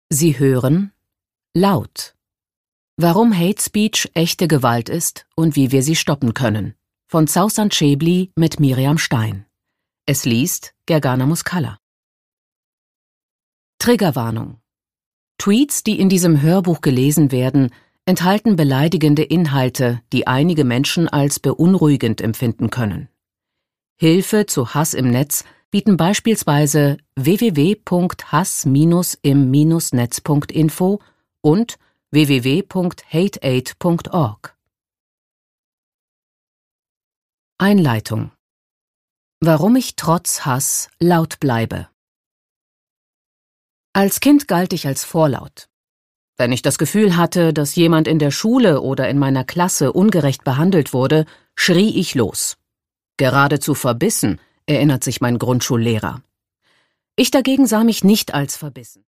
Sie hören Laut. Warum Hate Speech echte Gewalt ist und wie wir sie stoppen können. Von Zausan Cebli mit Miriam Stein. Es liest Gergana Muscala. Triggerwarnung. Tweets, die in diesem Hörbuch gelesen werden, enthalten beleidigende Inhalte, die einige Menschen als beunruhigend empfinden können. Hilfe zu Hass im Netz bieten beispielsweise www.hass-im-netz.info und www.hateaid.org. Einleitung. Warum ich trotz Hass laut bleibe. Als Kind galt ich als vorlaut. Wenn ich das Gefühl hatte, dass jemand in der Schule oder in meiner Klasse ungerecht behandelt wurde, schrie ich los. Geradezu verbissen, erinnert sich mein Grundschullehrer. Ich dagegen sah mich nicht als verbissen.